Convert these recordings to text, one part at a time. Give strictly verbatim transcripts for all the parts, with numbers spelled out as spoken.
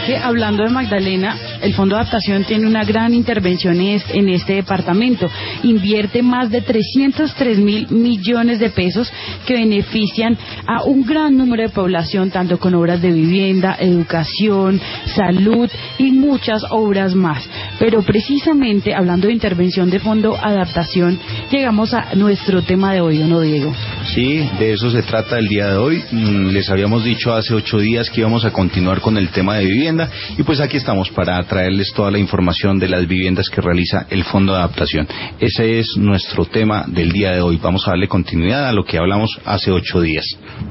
que hablando de Magdalena, el Fondo de Adaptación tiene una gran intervención en este departamento. Invierte más de trescientos tres mil millones de pesos que benefician a un gran número de población, tanto con obras de vivienda, educación, salud y muchas obras más. Pero precisamente hablando de intervención de Fondo Adaptación, llegamos a nuestro tema de hoy, ¿no, Diego? Sí, de eso se trata el día de hoy. Les habíamos dicho hace ocho días que íbamos a continuar con el tema de vivienda y pues aquí estamos para traerles toda la información de las viviendas que realiza el Fondo de Adaptación. Ese es nuestro tema del día de hoy. Vamos a darle continuidad a lo que hablamos hace ocho días.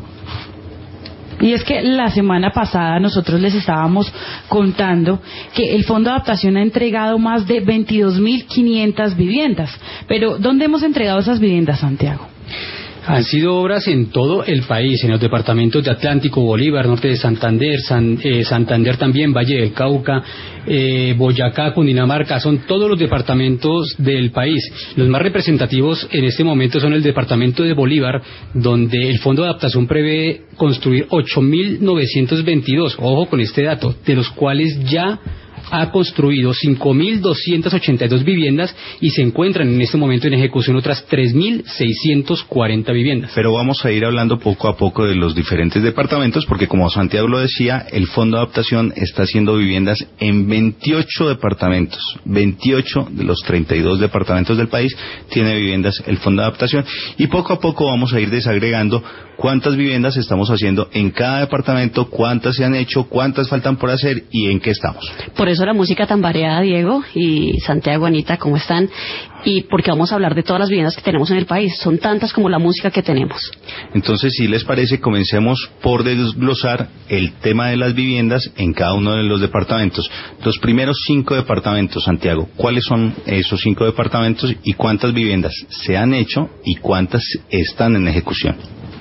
Y es que la semana pasada nosotros les estábamos contando que el Fondo de Adaptación ha entregado más de veintidós mil quinientas viviendas. Pero, ¿dónde hemos entregado esas viviendas, Santiago? Han sido obras en todo el país, en los departamentos de Atlántico, Bolívar, Norte de Santander, San, eh, Santander también, Valle del Cauca, eh, Boyacá, Cundinamarca, son todos los departamentos del país. Los más representativos en este momento son el departamento de Bolívar, donde el Fondo de Adaptación prevé construir ocho mil novecientos veintidós, ojo con este dato, de los cuales ya ha construido cinco mil doscientas ochenta y dos viviendas y se encuentran en este momento en ejecución otras tres mil seiscientas cuarenta viviendas. Pero vamos a ir hablando poco a poco de los diferentes departamentos porque, como Santiago lo decía, el Fondo de Adaptación está haciendo viviendas en veintiocho departamentos. veintiocho de los treinta y dos departamentos del país tiene viviendas el Fondo de Adaptación y poco a poco vamos a ir desagregando cuántas viviendas estamos haciendo en cada departamento, cuántas se han hecho, cuántas faltan por hacer y en qué estamos. Por eso la música tan variada, Diego y Santiago, Anita, ¿cómo están? Y porque vamos a hablar de todas las viviendas que tenemos en el país, son tantas como la música que tenemos. Entonces, si les parece, comencemos por desglosar el tema de las viviendas en cada uno de los departamentos. Los primeros cinco departamentos, Santiago, ¿cuáles son esos cinco departamentos y cuántas viviendas se han hecho y cuántas están en ejecución?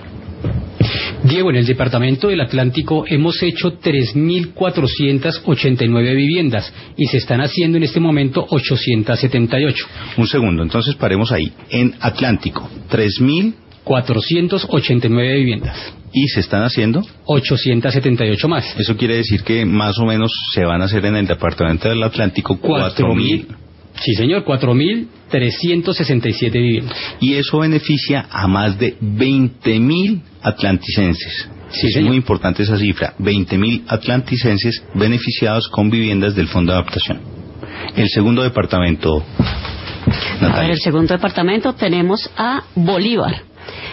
Diego, en el departamento del Atlántico hemos hecho tres mil cuatrocientas ochenta y nueve viviendas y se están haciendo en este momento ochocientas setenta y ocho. Un segundo, entonces paremos ahí. En Atlántico, tres mil cuatrocientas ochenta y nueve viviendas. ¿Y se están haciendo? ochocientas setenta y ocho más. Eso quiere decir que más o menos se van a hacer en el departamento del Atlántico cuatro mil. Sí, señor, cuatro mil trescientas sesenta y siete viviendas. Y eso beneficia a más de veinte mil atlanticenses. Sí, es señor. Muy importante esa cifra, veinte mil atlanticenses beneficiados con viviendas del Fondo de Adaptación. El segundo departamento, Natalia. En el segundo departamento tenemos a Bolívar.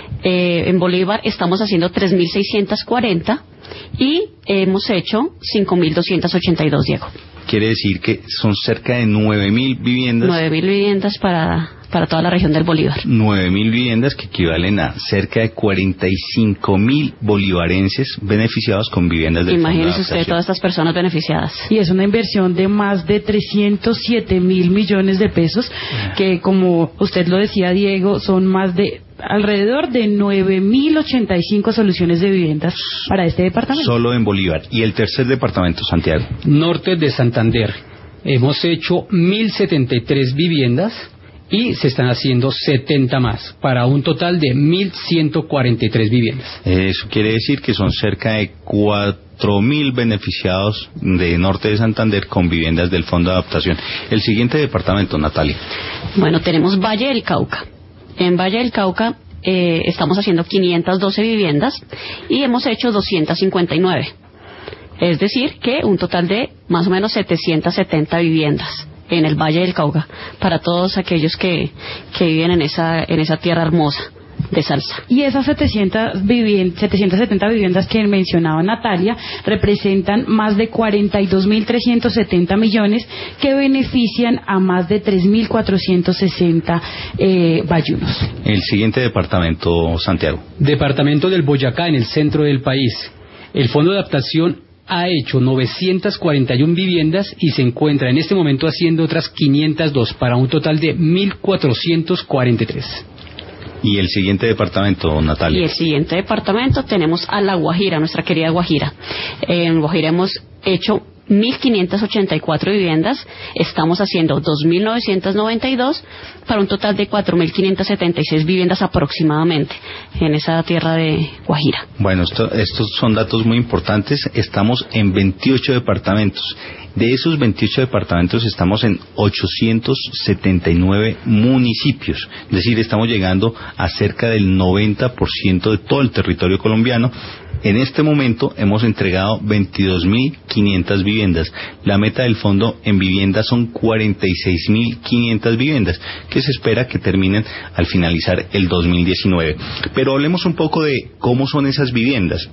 Eh, en Bolívar estamos haciendo tres mil seiscientas cuarenta y hemos hecho cinco mil doscientas ochenta y dos, Diego. Quiere decir que son cerca de nueve mil viviendas. nueve mil viviendas para, para toda la región del Bolívar. nueve mil viviendas que equivalen a cerca de cuarenta y cinco mil bolivarenses beneficiados con viviendas del Fondo de Imagínese Adaptación. usted todas estas personas beneficiadas. Y es una inversión de más de trescientos siete mil millones de pesos, que como usted lo decía, Diego, son más de alrededor de nueve mil ochenta y cinco soluciones de viviendas para este departamento. Solo en Bolívar. ¿Y el tercer departamento, Santiago? Norte de Santander. Hemos hecho mil setenta y tres viviendas y se están haciendo setenta más, para un total de mil ciento cuarenta y tres viviendas. Eso quiere decir que son cerca de cuatro mil beneficiados de Norte de Santander con viviendas del Fondo de Adaptación. El siguiente departamento, Natalia. Bueno, tenemos Valle del Cauca. En Valle del Cauca eh, estamos haciendo quinientas doce viviendas y hemos hecho doscientas cincuenta y nueve. Es decir, que un total de más o menos setecientas setenta viviendas en el Valle del Cauca para todos aquellos que, que viven en esa, en esa tierra hermosa de salsa. Y esas setecientas setenta viviendas que mencionaba Natalia representan más de cuarenta y dos mil trescientos setenta millones que benefician a más de tres mil cuatrocientos sesenta eh, bayunos. El siguiente departamento, Santiago. Departamento del Boyacá, en el centro del país. El Fondo de Adaptación ha hecho novecientas cuarenta y una viviendas y se encuentra en este momento haciendo otras quinientas dos para un total de mil cuatrocientos cuarenta y tres. Y el siguiente departamento, Natalia. Y el siguiente departamento tenemos a La Guajira, nuestra querida Guajira. En Guajira hemos hecho mil quinientas ochenta y cuatro viviendas, estamos haciendo dos mil novecientas noventa y dos para un total de cuatro mil quinientas setenta y seis viviendas aproximadamente en esa tierra de Guajira. Bueno, esto, estos son datos muy importantes. Estamos en veintiocho departamentos. De esos veintiocho departamentos estamos en ochocientos setenta y nueve municipios. Es decir, estamos llegando a cerca del noventa por ciento de todo el territorio colombiano. En este momento hemos entregado veintidós mil quinientas viviendas. La meta del fondo en viviendas son cuarenta y seis mil quinientas viviendas, que se espera que terminen al finalizar el dos mil diecinueve. Pero hablemos un poco de cómo son esas viviendas.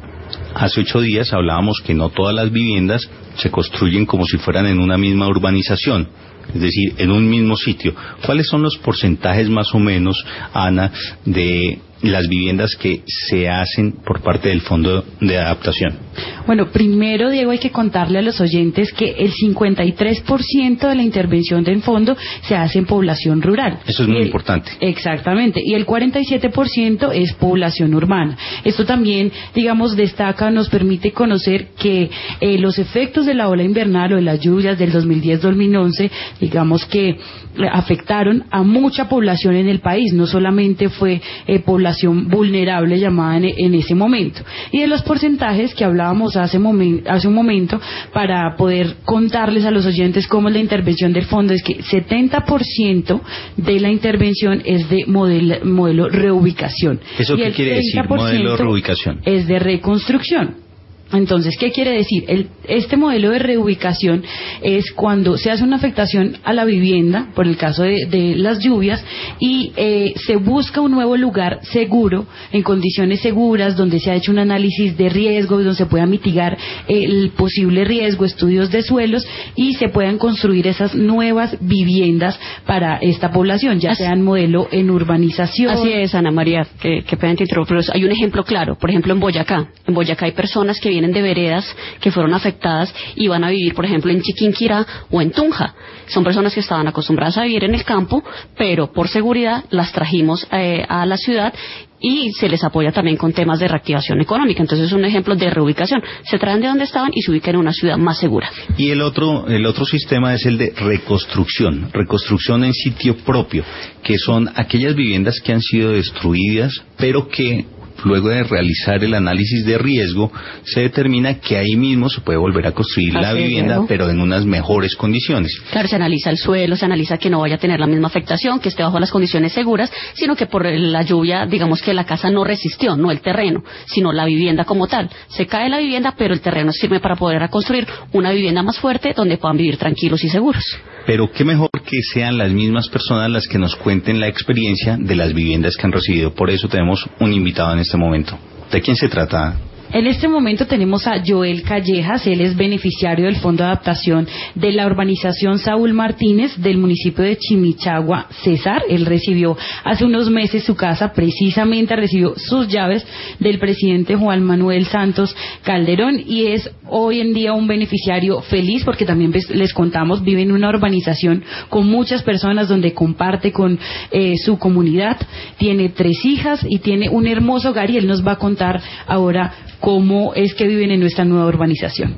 Hace ocho días hablábamos que no todas las viviendas se construyen como si fueran en una misma urbanización, es decir, en un mismo sitio. ¿Cuáles son los porcentajes más o menos, Ana, de las viviendas que se hacen por parte del Fondo de Adaptación? Bueno, primero, Diego, hay que contarle a los oyentes que el cincuenta y tres por ciento de la intervención del fondo se hace en población rural. Eso es muy el, importante. Exactamente, y el cuarenta y siete por ciento es población urbana. Esto también, digamos, destaca, nos permite conocer que eh, los efectos de la ola invernal o de las lluvias del dos mil diez dos mil once, digamos que afectaron a mucha población en el país, no solamente fue eh, población vulnerable llamada en, en ese momento. Y de los porcentajes que hablábamos hace, momen, hace un momento, para poder contarles a los oyentes cómo es la intervención del fondo, es que setenta por ciento de la intervención es de modelo, modelo reubicación. ¿Eso qué quiere decir, modelo reubicación? Es de reconstrucción. Entonces, ¿qué quiere decir? El, este modelo de reubicación es cuando se hace una afectación a la vivienda, por el caso de, de las lluvias, y eh, se busca un nuevo lugar seguro, en condiciones seguras, donde se ha hecho un análisis de riesgo, donde se pueda mitigar el posible riesgo, estudios de suelos, y se puedan construir esas nuevas viviendas para esta población, ya sea en modelo en urbanización. Así es, Ana María, que, que pena te interrumpo, pero hay un ejemplo claro, por ejemplo en Boyacá. En Boyacá hay personas que vienen de veredas que fueron afectadas y van a vivir, por ejemplo, en Chiquinquirá o en Tunja. Son personas que estaban acostumbradas a vivir en el campo, pero por seguridad las trajimos eh, a la ciudad y se les apoya también con temas de reactivación económica. Entonces es un ejemplo de reubicación. Se traen de donde estaban y se ubican en una ciudad más segura. Y el otro, el otro sistema es el de reconstrucción, reconstrucción en sitio propio, que son aquellas viviendas que han sido destruidas, pero que luego de realizar el análisis de riesgo, se determina que ahí mismo se puede volver a construir la vivienda, pero en unas mejores condiciones. Claro, se analiza el suelo, se analiza que no vaya a tener la misma afectación, que esté bajo las condiciones seguras, sino que por la lluvia, digamos que la casa no resistió, no el terreno, sino la vivienda como tal. Se cae la vivienda, pero el terreno sirve para poder construir una vivienda más fuerte donde puedan vivir tranquilos y seguros. Pero qué mejor que sean las mismas personas las que nos cuenten la experiencia de las viviendas que han recibido. Por eso tenemos un invitado en este momento. ¿De quién se trata? En este momento tenemos a Joel Callejas, él es beneficiario del Fondo de Adaptación de la urbanización Saúl Martínez del municipio de Chimichagua, Cesar. Él recibió hace unos meses su casa, precisamente recibió sus llaves del presidente Juan Manuel Santos Calderón y es hoy en día un beneficiario feliz porque también les contamos, vive en una urbanización con muchas personas donde comparte con eh, su comunidad, tiene tres hijas y tiene un hermoso hogar y él nos va a contar ahora cómo es que viven en nuestra nueva urbanización.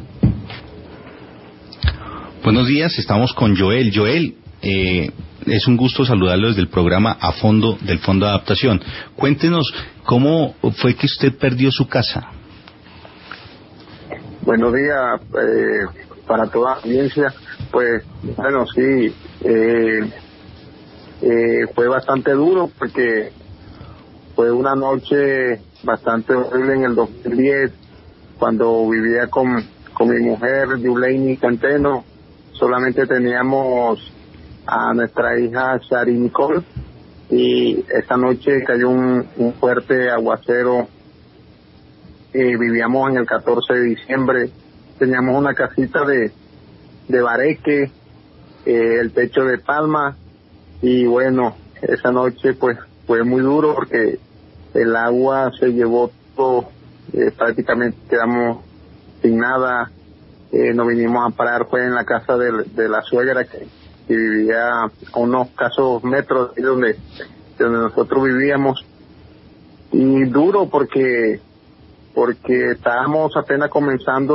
Buenos días, estamos con Joel. Joel, eh, es un gusto saludarlo desde el programa A Fondo del Fondo de Adaptación. Cuéntenos, ¿cómo fue que usted perdió su casa? Buenos días eh, para toda la audiencia. Pues, bueno, sí, eh, eh, fue bastante duro porque fue una noche bastante horrible en el dos mil diez, cuando vivía con, con mi mujer, Yuleini Canteno. Solamente teníamos a nuestra hija Shari Nicole, y esa noche cayó un, un fuerte aguacero. Eh, vivíamos en el catorce de diciembre, teníamos una casita de, de bareque, eh, el techo de palma, y bueno, esa noche pues fue muy duro porque el agua se llevó todo, eh, prácticamente quedamos sin nada. Eh, nos vinimos a parar fue en la casa de, de la suegra que, que vivía a unos casos metros de donde, de donde nosotros vivíamos, y duro porque porque estábamos apenas comenzando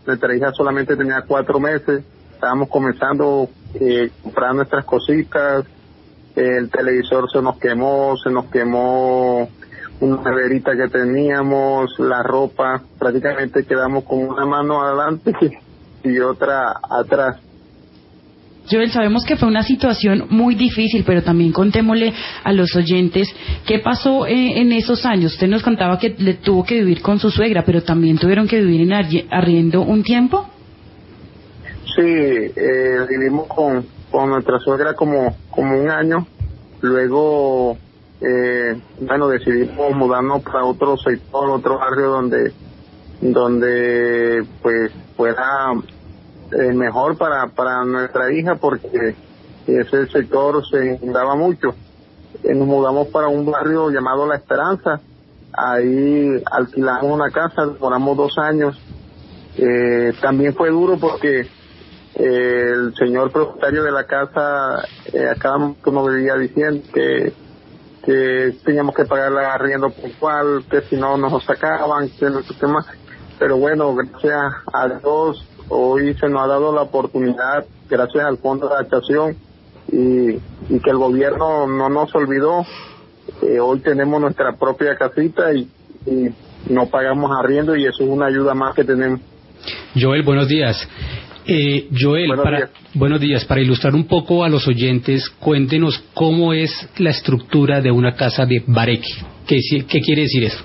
nuestra hija solamente tenía cuatro meses, estábamos comenzando eh, a comprar nuestras cositas, el televisor se nos quemó, se nos quemó una neverita que teníamos, la ropa, prácticamente quedamos con una mano adelante y otra atrás. Joel, sabemos que fue una situación muy difícil, pero también contémosle a los oyentes qué pasó eh, en esos años. Usted nos contaba que le tuvo que vivir con su suegra, pero también tuvieron que vivir en arriendo un tiempo. Sí, eh, vivimos con, con nuestra suegra como, como un año, luego, eh, bueno, decidimos mudarnos para otro sector, otro barrio donde, donde pues fuera Eh, mejor para para nuestra hija, porque ese sector se inundaba mucho. Eh, nos mudamos para un barrio llamado La Esperanza, ahí alquilamos una casa, duramos dos años. Eh, también fue duro porque eh, el señor propietario de la casa eh, a cada momento nos vivía diciendo que que teníamos que pagar la arriendo puntual, que si no nos sacaban, que no sé qué más. Pero bueno, gracias a Dios, hoy se nos ha dado la oportunidad, gracias al Fondo de Adaptación, y, y que el gobierno no nos olvidó. Eh, hoy tenemos nuestra propia casita y, y no pagamos arriendo, y eso es una ayuda más que tenemos. Joel, buenos días. Eh, Joel, buenos, para, días. buenos días. Para ilustrar un poco a los oyentes, cuéntenos cómo es la estructura de una casa de bareque. ¿Qué, qué quiere decir eso?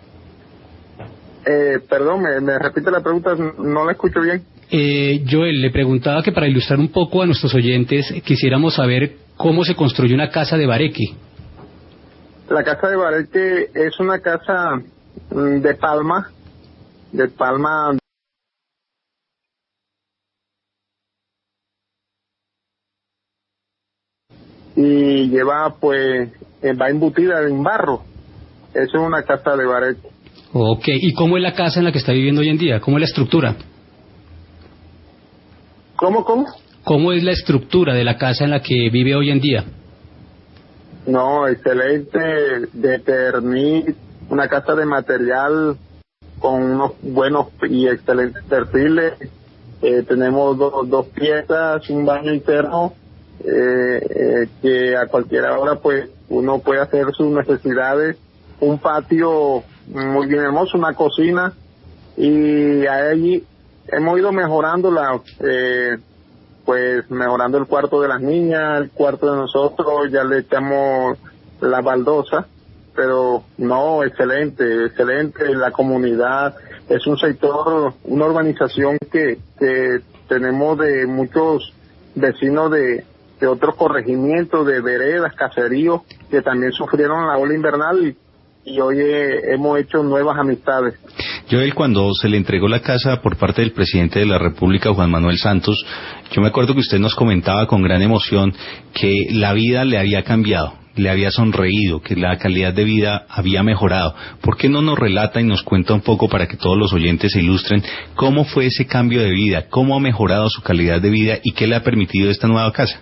Eh, perdón, me, me repite la pregunta, no la escucho bien. Eh, Joel, le preguntaba que para ilustrar un poco a nuestros oyentes, quisiéramos saber cómo se construye una casa de bareque. La casa de bareque es una casa de palma, de palma. Y lleva, pues, va embutida en barro. Eso es una casa de bareque. Ok, ¿y cómo es la casa en la que está viviendo hoy en día? ¿Cómo es la estructura? ¿Cómo, cómo? ¿Cómo es la estructura de la casa en la que vive hoy en día? No, excelente, de perniz, una casa de material con unos buenos y excelentes perfiles. Eh, tenemos do, dos piezas, un baño interno, eh, eh, que a cualquier hora pues uno puede hacer sus necesidades, un patio muy bien hermoso, una cocina, y allí hemos ido mejorando la, eh, pues mejorando el cuarto de las niñas, el cuarto de nosotros, ya le echamos la baldosa, pero no, excelente, excelente, la comunidad, es un sector, una urbanización que, que tenemos de muchos vecinos de, de otros corregimientos, de veredas, caseríos, que también sufrieron la ola invernal, y y hoy eh, hemos hecho nuevas amistades. Joel, cuando se le entregó la casa por parte del presidente de la República, Juan Manuel Santos, yo me acuerdo que usted nos comentaba con gran emoción que la vida le había cambiado, le había sonreído, que la calidad de vida había mejorado. ¿Por qué no nos relata y nos cuenta un poco para que todos los oyentes se ilustren cómo fue ese cambio de vida, cómo ha mejorado su calidad de vida y qué le ha permitido esta nueva casa?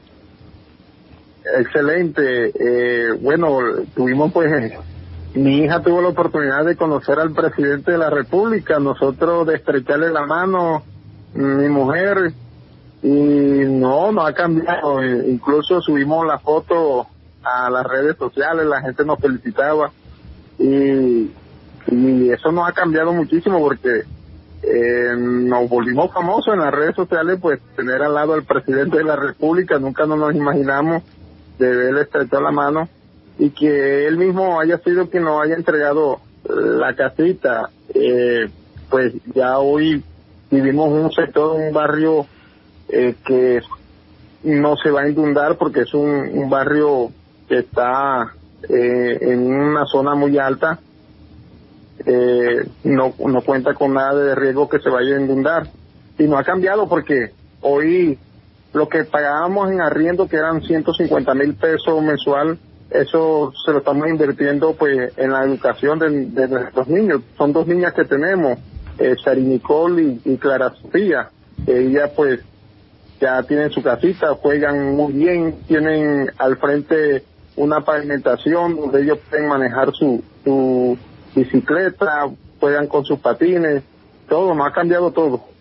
Excelente. Eh, bueno, tuvimos pues... Mi hija tuvo la oportunidad de conocer al presidente de la República, nosotros de estrecharle la mano, mi mujer, y no, no ha cambiado. Incluso subimos la foto a las redes sociales, la gente nos felicitaba, y, y eso nos ha cambiado muchísimo porque eh, nos volvimos famosos en las redes sociales, pues tener al lado al presidente de la República, nunca nos imaginamos de verle estrechar la mano, y que él mismo haya sido quien nos haya entregado la casita. Eh, pues ya hoy vivimos en un sector, un barrio eh, que no se va a inundar porque es un, un barrio que está eh, en una zona muy alta, eh, no, no cuenta con nada de riesgo que se vaya a inundar, y no ha cambiado porque hoy lo que pagábamos en arriendo, que eran ciento cincuenta mil pesos mensual, eso se lo estamos invirtiendo pues en la educación de, de nuestros niños. Son dos niñas que tenemos, eh, Sari Nicole y, y Clara Sofía. Ellas pues ya tienen su casita, juegan muy bien, tienen al frente una pavimentación donde ellos pueden manejar su, su bicicleta, juegan con sus patines, todo, no ha cambiado todo.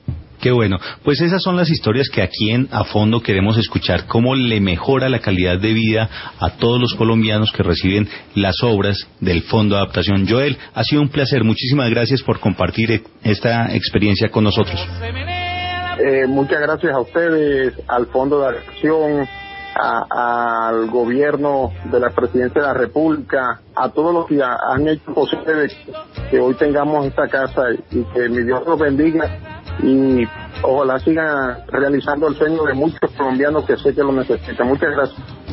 Qué bueno. Pues esas son las historias que aquí en A Fondo queremos escuchar, cómo le mejora la calidad de vida a todos los colombianos que reciben las obras del Fondo de Adaptación. Joel, ha sido un placer. Muchísimas gracias por compartir esta experiencia con nosotros. Eh, muchas gracias a ustedes, al Fondo de Adaptación, a, al gobierno de la Presidencia de la República, a todos los que han hecho posible de que hoy tengamos esta casa y que mi Dios los bendiga y ojalá sigan realizando el sueño de muchos colombianos que sé que lo necesitan. Muchas gracias.